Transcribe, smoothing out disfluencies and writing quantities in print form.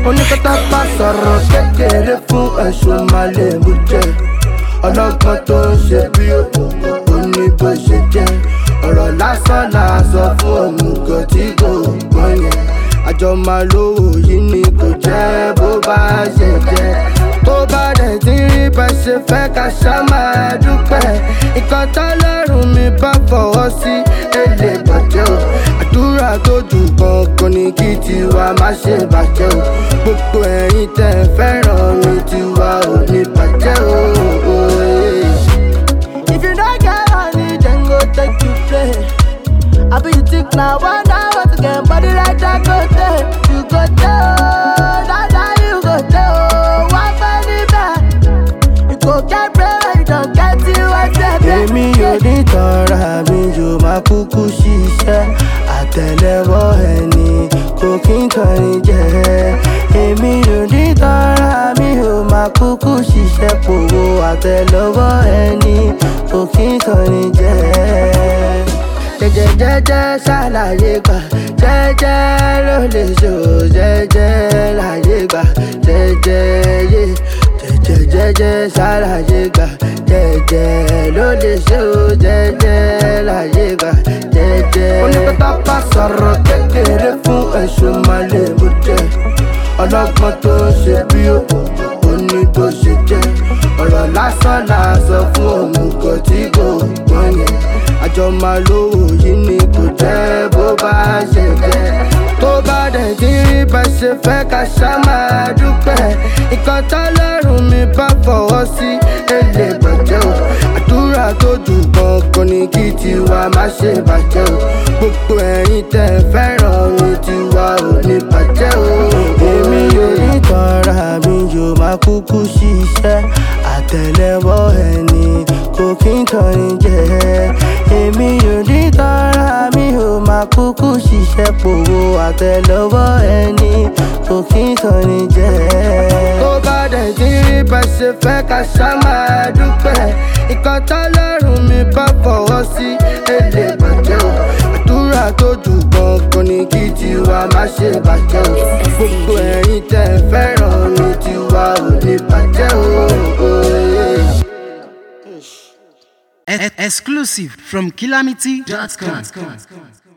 oníkọ́tà bá sọ̀rọ̀ kékeré fún ẹ̀sùn máa lè mú jẹ. Ọlọ́gbọ́n tó ń ṣe bí ó ní bó ṣe jẹ́. Ọ̀rọ̀ lásán là sọ fún òmùgọ̀ tí kò gbọ́n yẹn. Àjọ máa lówó yìí ni kò jẹ́ bó bá ṣe jẹ́. Tó bá dẹ̀ tí rí bá ṣe fẹ́ ká ṣá máa dúpẹ́. Nǹkan tọ́lọ́run mi bá fọwọ́ sí èlé bàjẹ́ o. Àdúrà tó jù gangan ni kí tiwa má ṣe bàjẹ́ o. Gbogbo ẹ̀yin tẹ́ fẹ́ràn mi tiwa ò ní bàjẹ́ o. If you don't get money, then go take you play. I be you think now, one hour to get body like that, go there. You go there, that you go there. One penny back, you go get bread, you don't get it, what's that? Èmi ò ní tọrọ mi yóò máa kúkú ṣiṣẹ́. Àtẹ́lẹwọ́ ẹni kò kí n tọrin jẹ. Èmi ò ní tọrọ mi yóò máa kúkú ṣiṣẹ́. Pòwó àtẹ́lẹwọ́ ẹni kò kí n tọrin jẹ. Jẹ́jẹ́ ṣàlàyé gbà, jẹ́jẹ́ ló lè ṣò, jẹ́jẹ́ láyé gbà, jẹ́jẹ́ yé. Jẹ́jẹ́ ṣàlàyé gbà, jẹ́jẹ́ ló lè ṣò, jẹ́jẹ́ láyé gbà, jẹ́jẹ́. Oníkọ́tà bá sọ̀rọ̀ kékeré fún ẹ̀sùn máa lè mú jẹ. Ọlọ́gbọ́n tó ń ṣe bí ó ní bó ṣe jẹ́. Ọ̀rọ̀ lásán là sọ fún òmùgọ̀ tí kò gbọ́n yẹn. Àjọ máa lówó yìí ni kò jẹ́ bó bá ṣe jẹ́. Tó bá dẹ̀ tí rí bá ṣe fẹ́ ká ṣá máa dúpẹ́. Nǹkan tọ́lọ́run mi bá fọwọ́ sí èlé bàjẹ́ o. Àdúrà tó jù gangan ni kí tiwa má ṣe bàjẹ́ o. Gbogbo ẹ̀yin tẹ́ fẹ́ràn mi tiwa ò ní bàjẹ́ o. Èmi ò ní tọrọ mi yóò máa kúkú ṣiṣẹ́. Àtẹ́lẹwọ́ ẹni kò kí n tọrin jẹ. Èmi ò ní tọrọ mi ò máa kúkú ṣiṣẹ́. Pòwó àtẹ́lẹwọ́ ẹni kò kí n tọrin jẹ. Tó bá dẹ̀ tí rí bá ṣe fẹ́ ká ṣá máa dúpẹ́. Nǹkan tọ́lọ́run mi bá fọwọ́ sí èlé bàjẹ́ o. Àdúrà tó jù gangan ni kí tiwa má ṣe bàjẹ́ o. Gbogbo ẹ̀yin tẹ́ fẹ́ràn mi tiwa ò ní bàjẹ́ o. Exclusive from Calamity.com.